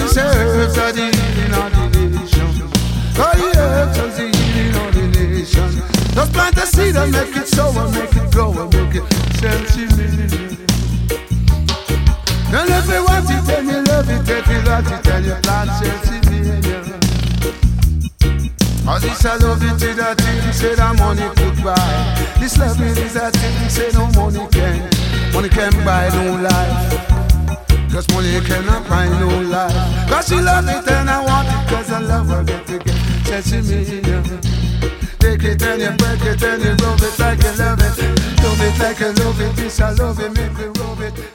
he said herbs are the healing of the nation. God, the herbs are the healing of the nation. Just plant a seed and make it sow and make it grow and make it self-healing. And if you want it and you love it, if you want it and you plant self-healing. Cause this I love it is that thing, say that money could buy. This love it is that thing, say no money can buy no life. Cause money cannot buy no life. Cause she love it and I want it, cause I love her, get to get. Said she me, take it and you break it and you rub it like you love it. Love it like you love it, this I love it, make me rub it.